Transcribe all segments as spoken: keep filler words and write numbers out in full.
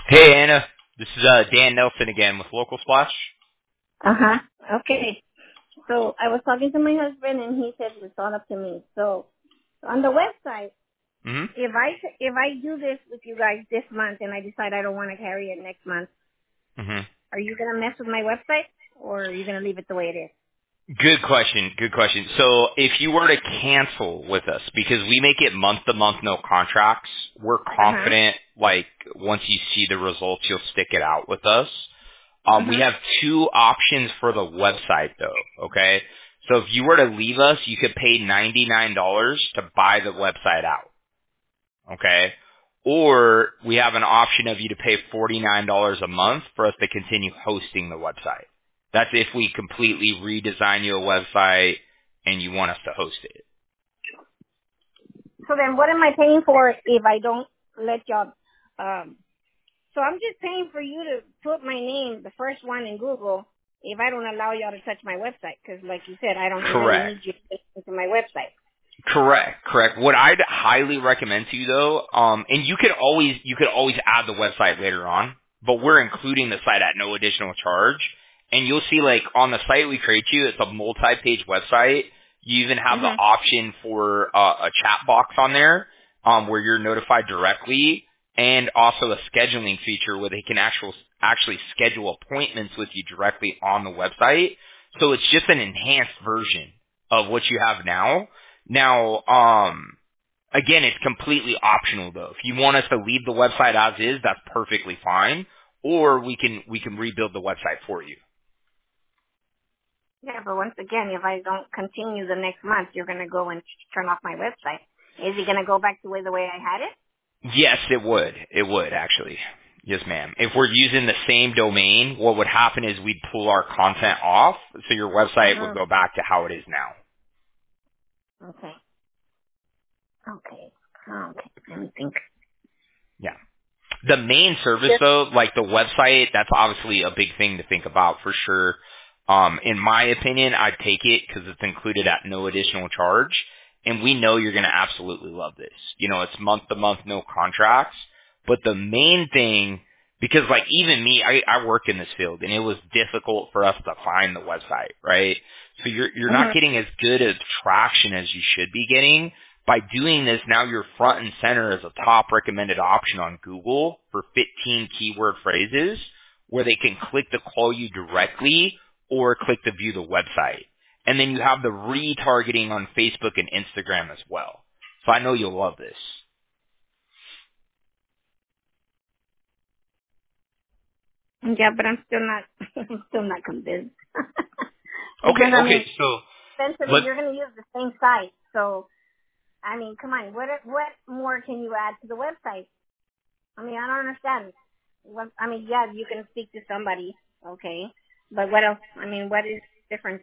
Hey Anna, this is uh, Dan Nelson again with Local Splash. Uh huh. Okay. So I was talking to my husband, and he said it's all up to me. So on the website, hmm if I if I do this with you guys this month, and I decide I don't want to carry it next month, hmm are you gonna mess with my website, or are you gonna leave it the way it is? Good question. Good question. So if you were to cancel with us, because we make it month to month, no contracts, we're Uh huh. confident. Like once you see the results, you'll stick it out with us. Uh Um, we huh. have two options for the website though. Okay. So if you were to leave us, you could pay ninety-nine dollars to buy the website out. Okay? Or we have an option of you to pay forty-nine dollars a month for us to continue hosting the website. That's if we completely redesign you a website and you want us to host it. So then, what am I paying for if I don't let y'all? Um. So I'm just paying for you to put my name, the first one in Google, if I don't allow y'all to touch my website, because like you said, I don't really Correct. need you to get into my website. Correct, correct. What I'd highly recommend to you though, um, and you could always you could always add the website later on, but we're including the site at no additional charge. And you'll see like on the site we create you, it's a multi-page website. You even have the Mhm. option for uh, a chat box on there, um, where you're notified directly, and also a scheduling feature where they can actual actually schedule appointments with you directly on the website. So it's just an enhanced version of what you have now. Now, um, again, it's completely optional though. If you want us to leave the website as is, that's perfectly fine. Or we can we can rebuild the website for you. Yeah, but once again, if I don't continue the next month, you're going to go and turn off my website. Is it going to go back to the way, the way I had it? Yes, it would. It would actually. Yes, ma'am. If we're using the same domain, what would happen is we'd pull our content off, so your website would Uh-huh. go back to how it is now. Okay. Okay. Okay. Let me think. Yeah. The main service Yes. though, like the website, that's obviously a big thing to think about for sure. Um, in my opinion, I'd take it because it's included at no additional charge. And we know you're going to absolutely love this. You know, it's month to month, no contracts. But the main thing, because like even me, I, I work in this field and it was difficult for us to find the website, right? So you're, you're not Uh-huh. getting as good a traction as you should be getting. By doing this, now you're front and center as a top recommended option on Google for fifteen keyword phrases where they can click to call you directly or click to view the website. And then you have the retargeting on Facebook and Instagram as well. So I know you'll love this. Yeah, but I'm still not, I'm still not convinced. Okay, Because, I okay, mean, so essentially, let's you're going to use the same site. So, I mean, come on. What, what more can you add to the website? I mean, I don't understand. What, I mean, yeah, you can speak to somebody. Okay. But what else? I mean, what is different?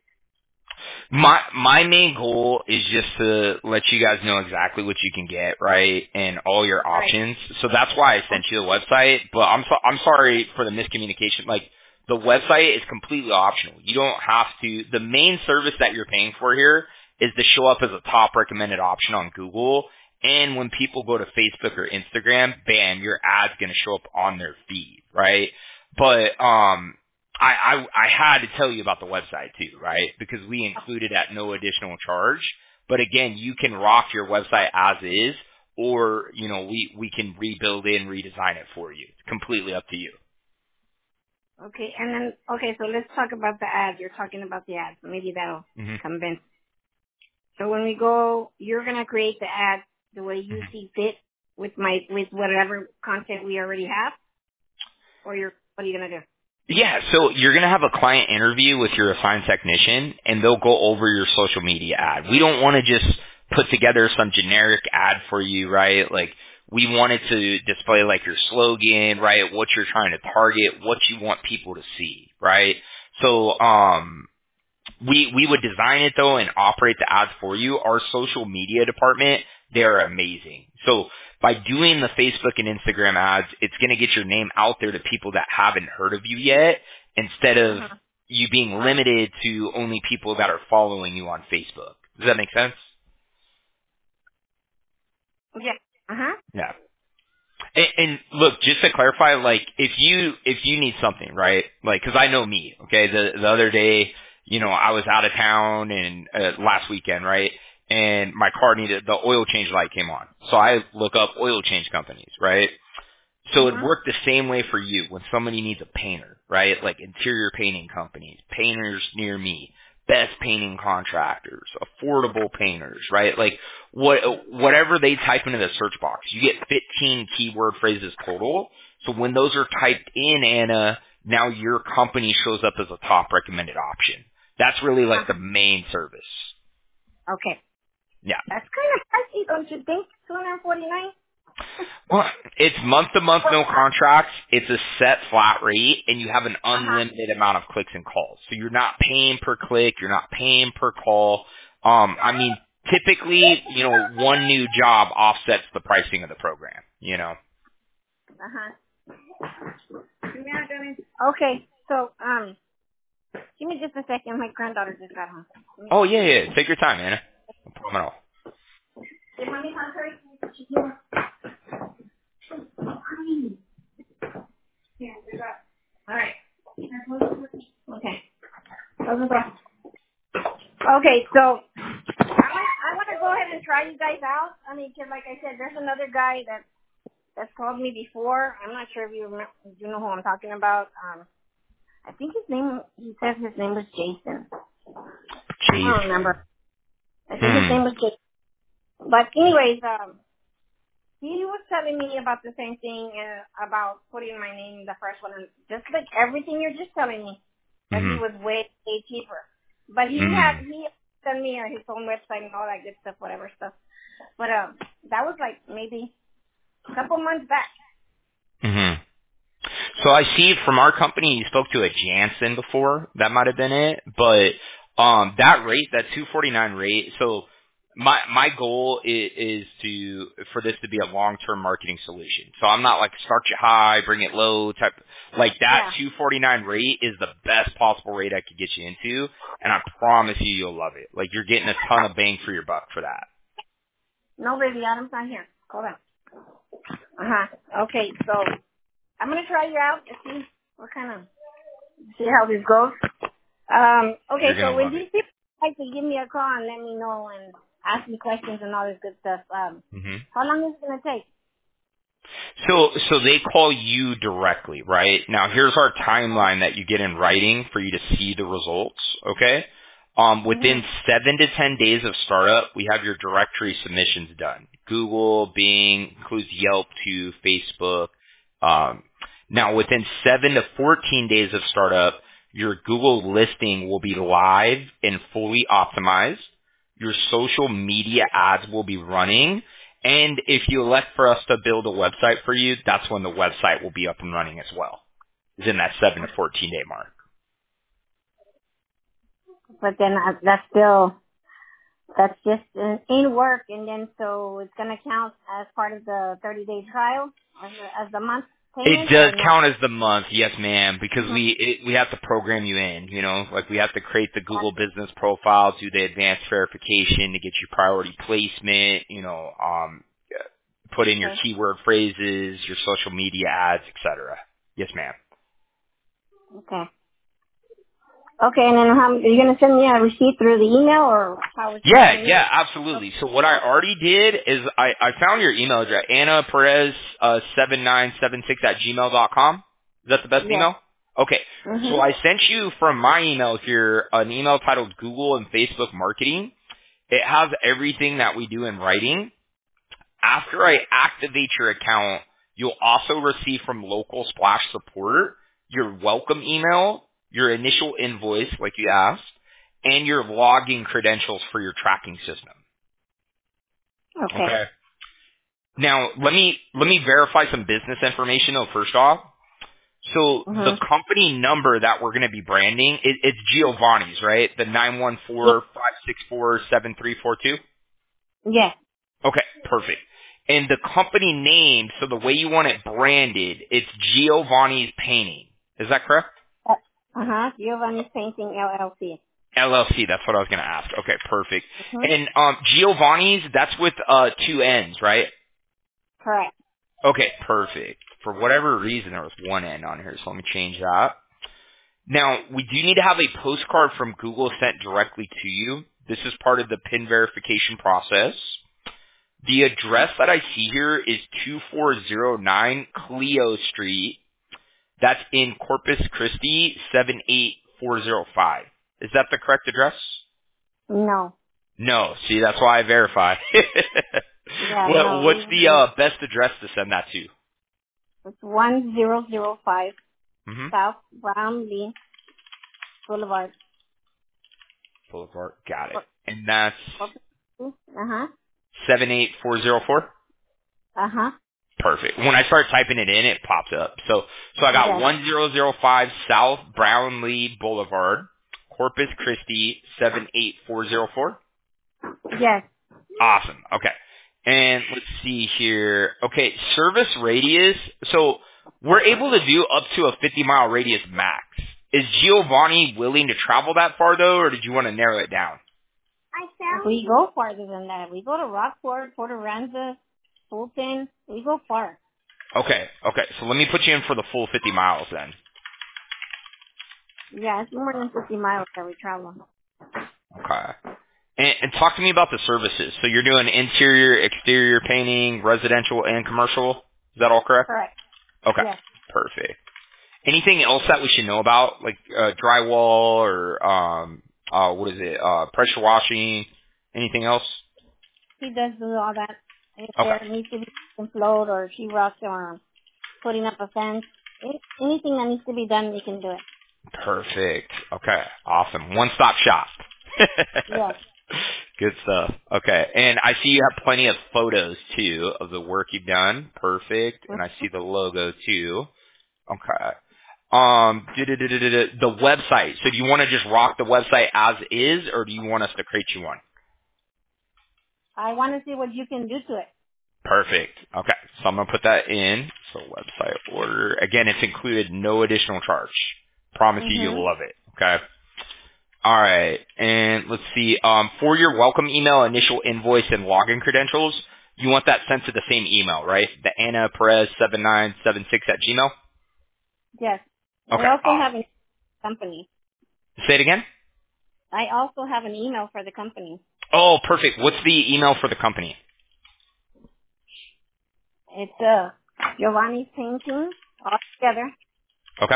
My my main goal is just to let you guys know exactly what you can get, right, and all your Right. options. So that's why I sent you the website. But I'm so, I'm sorry for the miscommunication. Like the website is completely optional. You don't have to. The main service that you're paying for here is to show up as a top recommended option on Google. And when people go to Facebook or Instagram, bam, your ad's going to show up on their feed, right? But um, I, I I had to tell you about the website too, right? Because we include it at no additional charge. But again, you can rock your website as is, or you know we we can rebuild it and redesign it for you. It's completely up to you. Okay. And then, okay, so let's talk about the ads. You're talking about the ads. Maybe that'll hmm convince. So when we go, you're going to create the ads the way hmm you see fit with my, with whatever content we already have, or you're, what are you going to do? Yeah, so you're going to have a client interview with your assigned technician, and they'll go over your social media ad. We don't want to just put together some generic ad for you, right? Like, we wanted to display, like, your slogan, right, what you're trying to target, what you want people to see, right? So, um, we we would design it though and operate the ads for you. Our social media department, they're amazing. So by doing the Facebook and Instagram ads, it's going to get your name out there to people that haven't heard of you yet, instead of Uh-huh. you being limited to only people that are following you on Facebook. Does that make sense? Yeah. Uh-huh. Yeah. And, and look, just to clarify, like if you if you need something, right? Like, because I know me. Okay, the the other day, you know, I was out of town and uh, last weekend, right? And my car needed the oil change light came on, so I look up oil change companies, right? So it Mhm. worked the same way for you when somebody needs a painter, right? Like interior painting companies, painters near me, best painting contractors, affordable painters, right? Like what whatever they type into the search box, you get fifteen keyword phrases total. So when those are typed in, Anna, now your company shows up as a top recommended option. That's really like the Uh-huh. main service. Okay. Yeah. That's kind of pricey, don't you think? Two hundred forty-nine. Well, it's month to month, no contracts. It's a set flat rate, and you have an Uh huh. unlimited amount of clicks and calls. So you're not paying per click. You're not paying per call. Um, I mean, typically, you know, one new job offsets the pricing of the program. You know. Uh huh. Okay. So um, give me just a second. My granddaughter just got home. Oh yeah, yeah. Take your time, Anna. No problem at all. Did mommy come first? All right. Okay. Okay, so I want, I want to go ahead and try you guys out. I mean, 'cause like I said, there's another guy that that's called me before. I'm not sure if you remember, you know who I'm talking about. Um, I think his name. He says his name was Jason. I Jeez. don't remember. I think his Hmm. name was Jason. But anyways, um, he was telling me about the same thing uh, about putting my name in the first one, and just like everything you're just telling me, that he Hmm. was way, way cheaper. But he Hmm. had he sent me uh, his own website and all that good stuff, whatever stuff. But um, that was like maybe a couple months back. Hmm. So I see from our company you spoke to a Jansen before. That might have been it. But um that rate, that two forty-nine rate, so my my goal is, is to for this to be a long-term marketing solution. So I'm not like start you high, bring it low type like that Yeah. two forty-nine rate is the best possible rate I could get you into, and I promise you you'll love it. Like you're getting a ton of bang for your buck for that. No, baby, Adam's not here. Hold on. Uh huh. Okay, so I'm gonna try you out and see what kind of see how this goes. Um. Okay, You're so going to when love these it. people like to give me a call and let me know and ask me questions and all this good stuff, um, Mhm. how long is it gonna take? So, so they call you directly, right? Now, here's our timeline that you get in writing for you to see the results. Okay. Um, within Mhm. seven to ten days of startup, we have your directory submissions done. Google, Bing, includes Yelp to Facebook. Um, now, within seven to fourteen days of startup, your Google listing will be live and fully optimized. Your social media ads will be running, and if you elect for us to build a website for you, that's when the website will be up and running as well. It's in that seven to fourteen day mark. But then uh, that's still that's just in, in work, and then so it's gonna count as part of the thirty day trial as the, as the month It payment does or no? count as the month, yes ma'am, because Mhm. we it, we have to program you in, you know, like we have to create the Google business profile, do the advanced verification to get you priority placement, you know, um, put in your Okay. keyword phrases, your social media ads, et cetera. Yes ma'am. Okay. Okay, and then how, are you going to send me a receipt through the email or how is it Yeah, going to yeah, absolutely. So what I already did is I, I found your email address, Anna Perez uh, seven nine seven six at gmail dot com. Is that the best Yes. email? Okay. So Mhm. I sent you from my email here an email titled Google and Facebook Marketing. It has everything that we do in writing. After I activate your account, you'll also receive from Local Splash Support your welcome email, your initial invoice, like you asked, and your login credentials for your tracking system. Okay. Okay. Now, let me let me verify some business information though. First off, so the Mhm. company number that we're going to be branding, it, it's Giovanni's, right? The nine one Yes. four five six four seven three four two. Yes. Okay, perfect. And the company name, so the way you want it branded, it's Giovanni's Painting. Is that correct? Uh huh. Giovanni's Painting L L C. L L C, that's what I was going to ask. Okay, perfect. Mhm. And um, Giovanni's, that's with uh, two N's, right? Correct. Okay, perfect. For whatever reason, there was one N on here, so let me change that. Now, we do need to have a postcard from Google sent directly to you. This is part of the PIN verification process. The address that I see here is two four zero nine Clio Street. That's in Corpus Christi, seven eight four zero five. Is that the correct address? No. No. See, that's why I verify. Yeah, what, no. what's We, the uh, best address to send that to? it's one zero zero five Mm-hmm. South Brownlee Boulevard. Boulevard. Got it. And that's Uh huh. seven eight four zero four? Uh huh. Perfect. When I start typing it in, it pops up. So, so I got Yes. one zero zero five South Brownlee Boulevard, Corpus Christi, seven eight four zero four? Yes. Awesome. Okay. And let's see here. Okay, service radius. So we're able to do up to a fifty mile radius max. Is Giovanni willing to travel that far though, or did you want to narrow it down? I found we go farther than that. We go to Rockport, Port Aransas, Fulton. We go far. Okay. Okay. So let me put you in for the full fifty miles then. Yeah, it's more than fifty miles that we travel. Okay. And, and talk to me about the services. So you're doing interior, exterior painting, residential, and commercial. Is that all correct? Correct. Okay. Yes. Perfect. Anything else that we should know about, like uh, drywall or um, uh, what is it, uh, pressure washing? Anything else? He does do all that. If Okay. there needs to be some float or sheetrock or putting up a fence, any- anything that needs to be done, we can do it. Perfect. Okay. Awesome. One-stop shop. Yes. Good stuff. Okay. And I see you have plenty of photos too of the work you've done. Perfect. And I see the logo too. Okay. Um, du-du-du-du-du-du, the website. So do you want to just rock the website as is, or do you want us to create you one? I want to see what you can do to it. Perfect. Okay. So I'm going to put that in. So website order. Again, it's included, no additional charge. Promise you Mhm. you'll love it. Okay. All right. And let's see. Um, for your welcome email, initial invoice, and login credentials, you want that sent to the same email, right? The Anna Perez seven nine seven six at Gmail? Yes. I Okay. also have Awesome. a company. Say it again? I also have an email for the company. Oh, perfect. What's the email for the company? It's uh Giovanni's Painting all together Okay.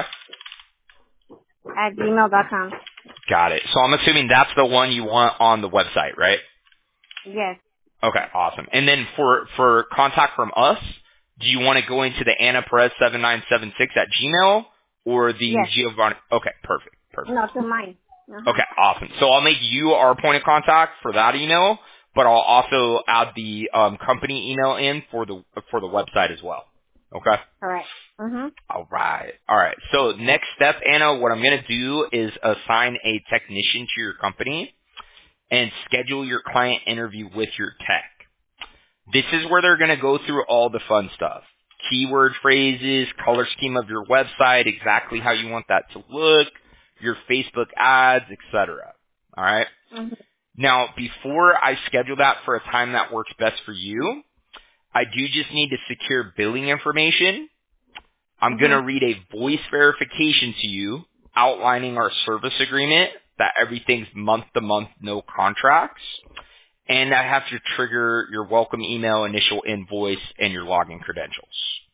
at gmail dot com. Got it. So I'm assuming that's the one you want on the website, right? Yes. Okay, awesome. And then for, for contact from us, do you want to go into the Anna Perez seven nine seven six at Gmail or the Yes. Giovanni? Okay, perfect. Perfect. No, to mine. Uh huh. Okay, awesome. So I'll make you our point of contact for that email, but I'll also add the um, company email in for the for the website as well. Okay. Correct. Mhm. All right. All right. So next step, Anna, what I'm going to do is assign a technician to your company and schedule your client interview with your tech. This is where they're going to go through all the fun stuff. Keyword phrases, color scheme of your website, exactly how you want that to look, your Facebook ads, et cetera. All right. Mhm. Now, before I schedule that for a time that works best for you, I do just need to secure billing information. I'm going to Mhm. read a voice verification to you outlining our service agreement, that everything's month to month, no contracts. And I have to trigger your welcome email, initial invoice, and your login credentials.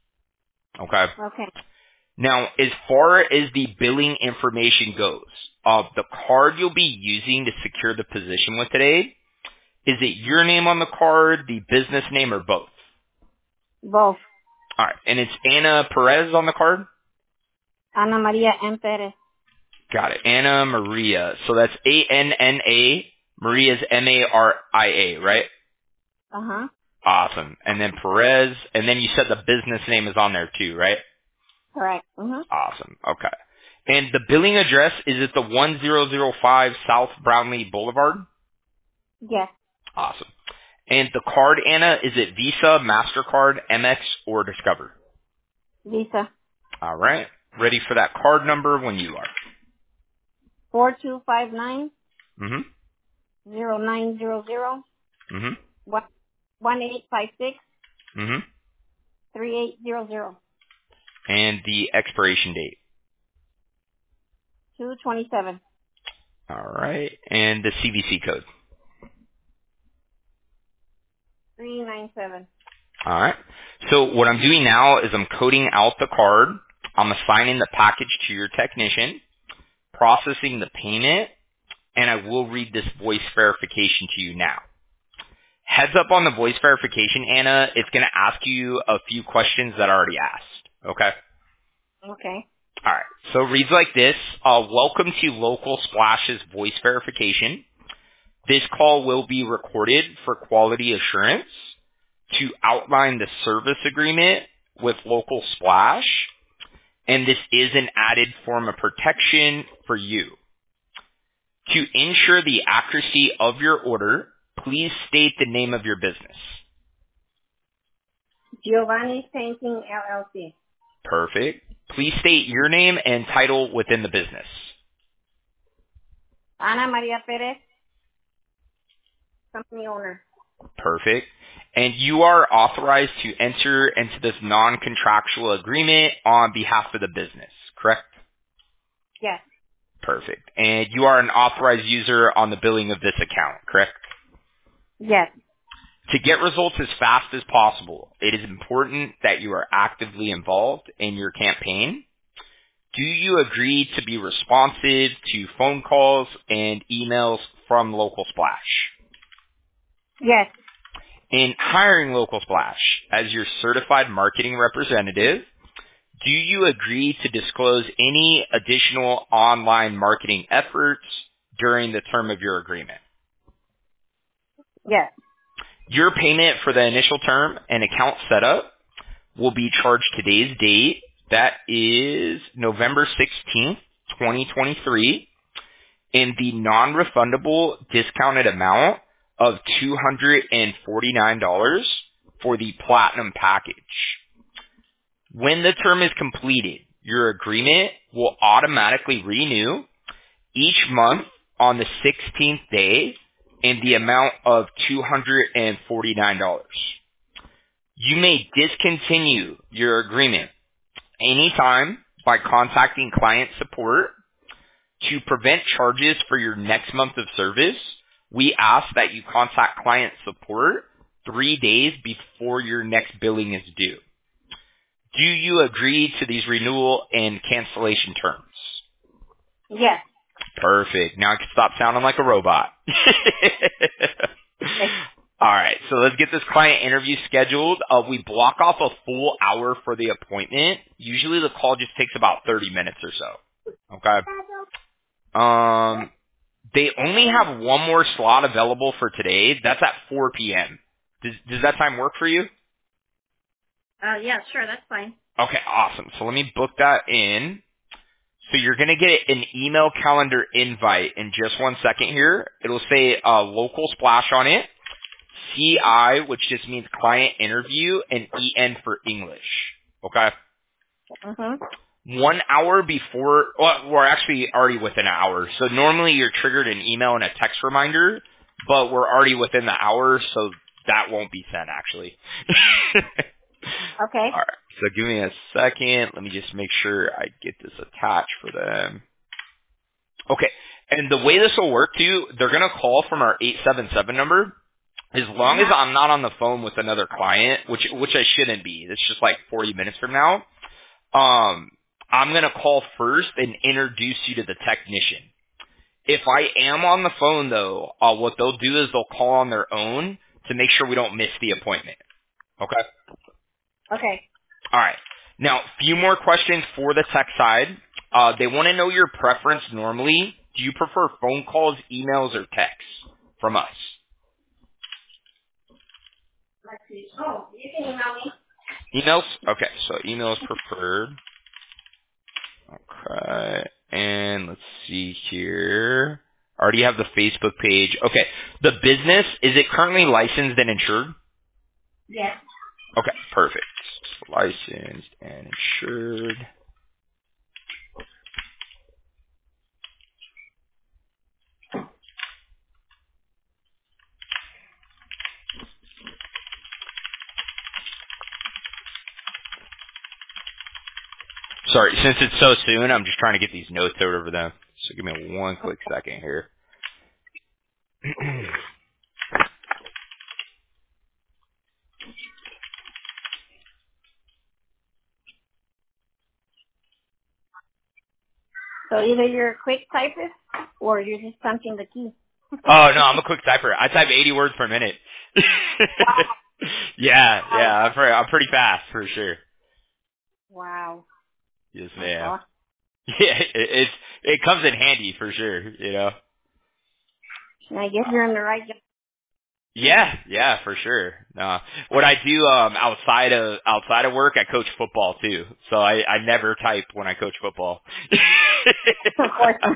Okay? Okay. Now, as far as the billing information goes, uh, the card you'll be using to secure the position with today, is it your name on the card, the business name, or both? Both. All right. And it's Anna Perez on the card? Ana Maria M. Perez. Got it. Anna Maria. So that's A N N A. Maria's M A R I A, right? Uh huh. Awesome. And then Perez. And then you said the business name is on there too, right? Correct. Mhm. Awesome. Okay. And the billing address, is it the one zero zero five South Brownlee Boulevard? Yes. Awesome. And the card, Anna, is it Visa, MasterCard, Amex, or Discover? Visa. All right. Ready for that card number when you are. Four two five nine Mm-hmm. zero nine zero zero Mm-hmm. one one eight five six Mm-hmm. three eight zero zero. And the expiration date. two twenty-seven. All right. And the C V C code. three nine seven. All right. So what I'm doing now is I'm coding out the card. I'm assigning the package to your technician, processing the payment, and I will read this voice verification to you now. Heads up on the voice verification, Anna, it's going to ask you a few questions that I already asked. Okay? Okay. All right. So it reads like this. Uh, welcome to Local Splash's voice verification. This call will be recorded for quality assurance to outline the service agreement with Local Splash, and this is an added form of protection for you. To ensure the accuracy of your order, please state the name of your business. Giovanni's Painting, L L C. Perfect. Please state your name and title within the business. Ana Maria Perez, company owner. Perfect. And you are authorized to enter into this non-contractual agreement on behalf of the business, correct? Yes. Perfect. And you are an authorized user on the billing of this account, correct? Yes. To get results as fast as possible, it is important that you are actively involved in your campaign. Do you agree to be responsive to phone calls and emails from Local Splash? Yes. In hiring Local Splash as your certified marketing representative, do you agree to disclose any additional online marketing efforts during the term of your agreement? Yes. Your payment for the initial term and account setup will be charged today's date. That is November sixteenth, twenty twenty-three, in the non-refundable discounted amount of two hundred forty-nine dollars for the Platinum package. When the term is completed, your agreement will automatically renew each month on the sixteenth day in the amount of two hundred forty-nine dollars. You may discontinue your agreement anytime by contacting client support. To prevent charges for your next month of service, we ask that you contact client support three days before your next billing is due. Do you agree to these renewal and cancellation terms? Yes. Perfect. Now I can stop sounding like a robot. Okay. All right, so let's get this client interview scheduled. Uh, we block off a full hour for the appointment. Usually the call just takes about thirty minutes or so. Okay. Um, they only have one more slot available for today. That's at four p.m. Does, does that time work for you? Uh, yeah, sure, that's fine. Okay, awesome. So let me book that in. So you're going to get an email calendar invite in just one second here. It'll say uh, Local Splash on it, C I, which just means client interview, and E N for English. Okay? Mm-hmm. One hour before, well, we're actually already within an hour. So normally you're triggered an email and a text reminder, but we're already within the hour, so that won't be sent actually. Okay. All right. So give me a second. Let me just make sure I get this attached for them. Okay. And the way this will work too, they're going to call from our eight seven seven number. As long as I'm not on the phone with another client, which which I shouldn't be. It's just like forty minutes from now. Um, I'm going to call first and introduce you to the technician. If I am on the phone though, uh, what they'll do is they'll call on their own to make sure we don't miss the appointment. Okay? Okay. All right. Now, a few more questions for the tech side. Uh, they want to know your preference normally. Do you prefer phone calls, emails, or texts from us? Let's see. Oh, you can email me. Emails? Okay, so email is preferred. Okay, and let's see here. I already have the Facebook page. Okay, the business, is it currently licensed and insured? Yes. Okay, perfect. Licensed and insured. Sorry, since it's so soon, I'm just trying to get these notes over to them. So give me one quick second here. So either you're a quick typist or you're just punching the key. Oh no, I'm a quick typer. I type eighty words per minute. Wow. yeah, Wow. yeah, I'm pretty, I'm pretty fast for sure. Wow. Yes, That's ma'am. awesome. Yeah, it, it's it comes in handy for sure. You know. I guess you're in the right job. Yeah, yeah, for sure. Uh, what I do um, outside of outside of work, I coach football too. So I, I never type when I coach football. Of course.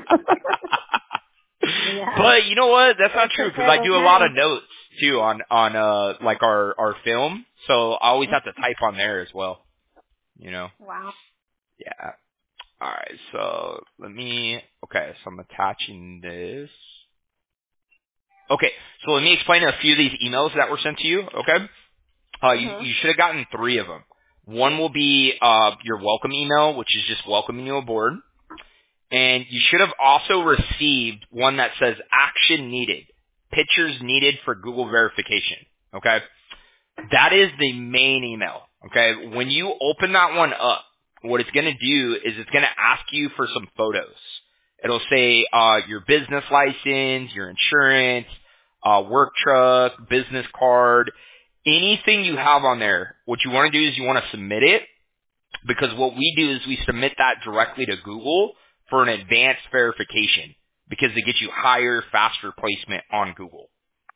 Yeah. But you know what? That's not Gotta true take because care of I those do a lot of hands. notes too on on uh like our our film. So I always have to type on there as well. You know. Wow. Yeah. All right. So let me. Okay. So I'm attaching this. Okay. So let me explain a few of these emails that were sent to you. Okay. Uh, you, Mhm. you should have gotten three of them. One will be uh, your welcome email, which is just welcoming you aboard. And you should have also received one that says action needed, pictures needed for Google verification. Okay? That is the main email. Okay? When you open that one up, what it's going to do is it's going to ask you for some photos. It'll say uh, your business license, your insurance, uh, work truck, business card, anything you have on there. What you want to do is you want to submit it because what we do is we submit that directly to Google for an advanced verification because it gets you higher, faster placement on Google.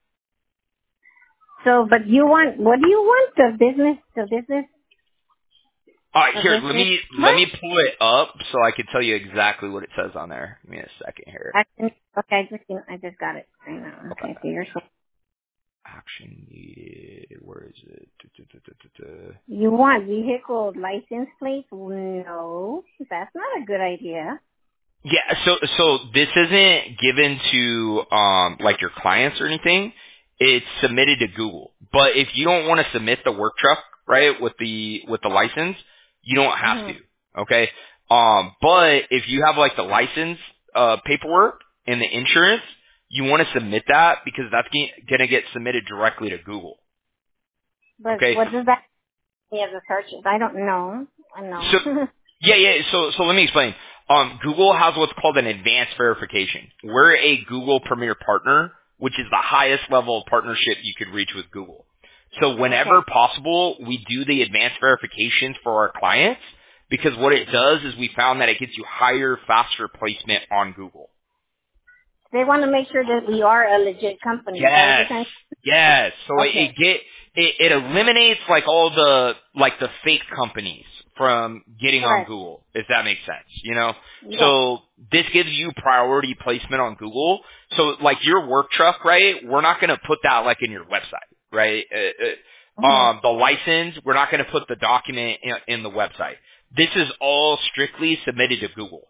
So, but you want, what do you want? The business, the business, All right, the here, let business me let what? me pull it up so I can tell you exactly what it says on there. Give me a second here. Action. Okay, I just, I just got it. I know. Okay. Okay, so you're saying Action needed. Where is it? Du- du- du- du- du- du. you want vehicle license plate? No, that's not a good idea. Yeah, so so this isn't given to um like your clients or anything. It's submitted to Google. But if you don't want to submit the work truck, right, with the with the license, you don't have Mhm. to. Okay? Um but if you have like the license uh paperwork and the insurance, you want to submit that because that's going to get submitted directly to Google. But Okay? what does that mean as a search? I don't know. I So know. yeah, yeah. So, so let me explain. Um, Google has what's called an advanced verification. We're a Google Premier Partner, which is the highest level of partnership you could reach with Google. So, whenever Okay. possible, we do the advanced verifications for our clients because what it does is we found that it gets you higher, faster placement on Google. They want to make sure that we are a legit company. Is that what you're Yes, saying? yes. So it, it Okay. get it, it eliminates like all the like the fake companies from getting on Correct. Google, if that makes sense. You know, Yes. so this gives you priority placement on Google. So like your work truck, right? We're not going to put that like in your website, right? Uh, uh, Mhm. um, the license, we're not going to put the document in, in the website. This is all strictly submitted to Google.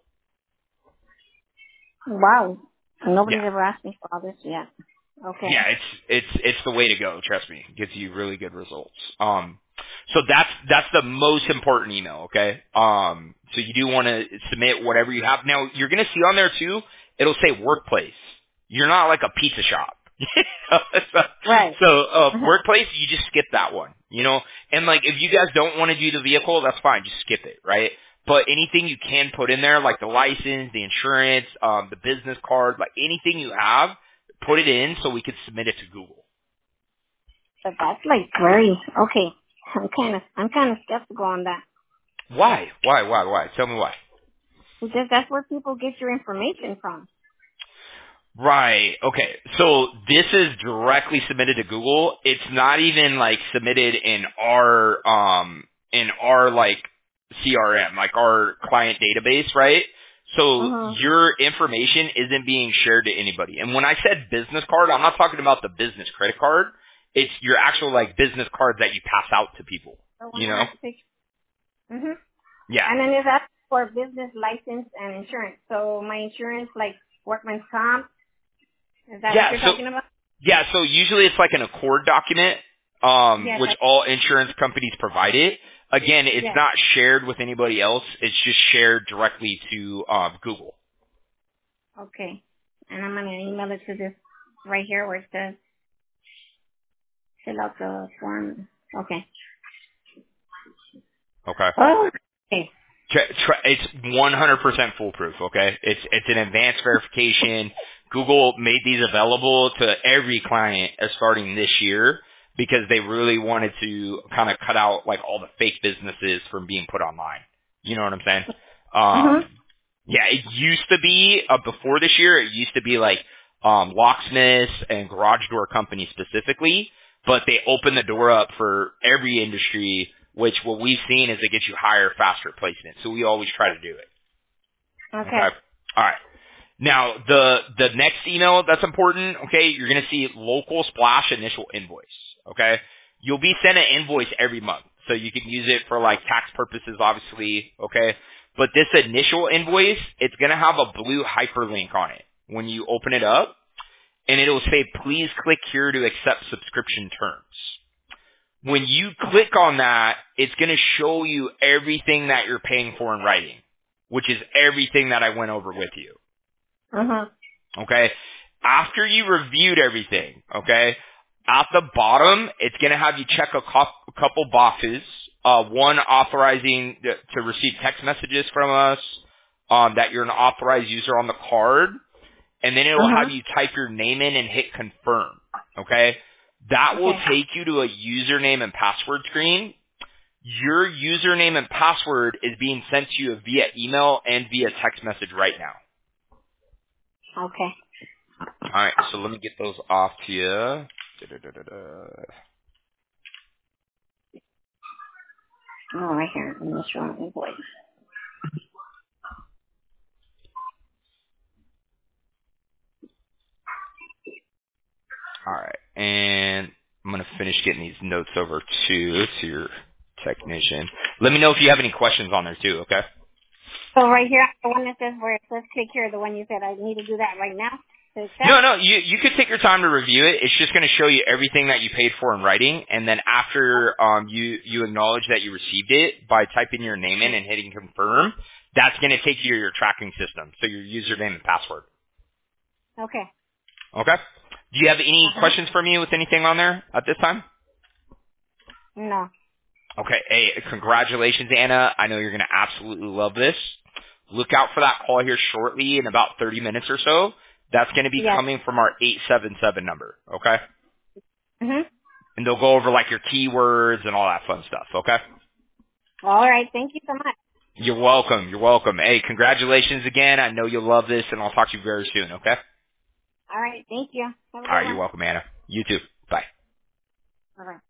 Wow. Yeah. Nobody's ever asked me for all this yet. Yeah, Okay. it's it's it's the way to go. Trust me, it gives you really good results. Um, so that's that's the most important email. Okay. Um, so you do want to submit whatever you have. Now you're gonna see on there too. It'll say workplace. You're not like a pizza shop. so Right. so, uh, Mhm. workplace, you just skip that one. You know, and like if you guys don't want to do the vehicle, that's fine. Just skip it, right? But anything you can put in there, like the license, the insurance, um, the business card, like anything you have, put it in so we could submit it to Google. But that's like very okay. I'm kind of I'm kind of skeptical on that Why? Why? Why? Why? Tell me why. because that's where people get your information from. Right. Okay. So this is directly submitted to Google. It's not even like submitted in our um in our like C R M, like our client database, right? So Mhm. your information isn't being shared to anybody. And when I said business card, I'm not talking about the business credit card. It's your actual like business cards that you pass out to people. The one You that know? has the picture. Mhm. Yeah. And then it's asked for business license and insurance. So my insurance, like workman's comp, is that what Yeah. you're So talking about? yeah. So usually it's like an Accord document. um, Yes. which I, all insurance companies provide it. Again, it's yes. not shared with anybody else. It's just shared directly to um, Google. Okay. And I'm gonna email it to this right here where it says fill out the form. Okay. Okay. Oh. Okay. Try, try, it's one hundred percent foolproof, okay? It's it's an advanced verification. Google made these available to every client as starting this year because they really wanted to kind of cut out like all the fake businesses from being put online. You know what I'm saying? Mhm. Um, yeah, it used to be uh, before this year. It used to be like um, locksmiths and garage door companies specifically, but they opened the door up for every industry. Which what we've seen is it gets you higher, faster placement. So we always try to do it. Okay. Okay. All right. Now the the next email that's important. Okay, you're going to see local splash initial invoice. Okay, you'll be sent an invoice every month, so you can use it for like tax purposes, obviously. Okay, but this initial invoice, it's going to have a blue hyperlink on it when you open it up, and it'll say, "Please click here to accept subscription terms." When you click on that, it's going to show you everything that you're paying for in writing, which is everything that I went over with you. Mhm. Okay? After you reviewed everything, okay, at the bottom, it's going to have you check a, cou- a couple boxes. Uh, one, authorizing th- to receive text messages from us, um, that you're an authorized user on the card, and then it will have Mhm. you type your name in and hit confirm. Okay? That will Okay. take you to a username and password screen. Your username and password is being sent to you via email and via text message right now. Okay. All right, so let me get those off to you. Da-da-da-da-da. Oh, right here. Initial invoice. All right, and I'm gonna finish getting these notes over to to your technician. Let me know if you have any questions on there too. Okay. So right here, the one that says where it says take care, the one you said I need to do that right now to No, accept. no, you you could take your time to review it. It's just going to show you everything that you paid for in writing, and then after um you you acknowledge that you received it by typing your name in and hitting confirm, that's going to take you to your tracking system, so your username and password. Okay. Okay. Do you have any Uh huh. questions for me with anything on there at this time? No. Okay. Hey, congratulations, Anna. I know you're going to absolutely love this. Look out for that call here shortly in about thirty minutes or so. That's going to be Yes. coming from our eight seven seven number. Okay. Mhm. And they'll go over like your keywords and all that fun stuff, okay? All right. Thank you so much. You're welcome. You're welcome. Hey, congratulations again. I know you'll love this, and I'll talk to you very soon, okay? All right. Thank you. Have a All good right, you're one. welcome, Anna. You too. Bye. All right.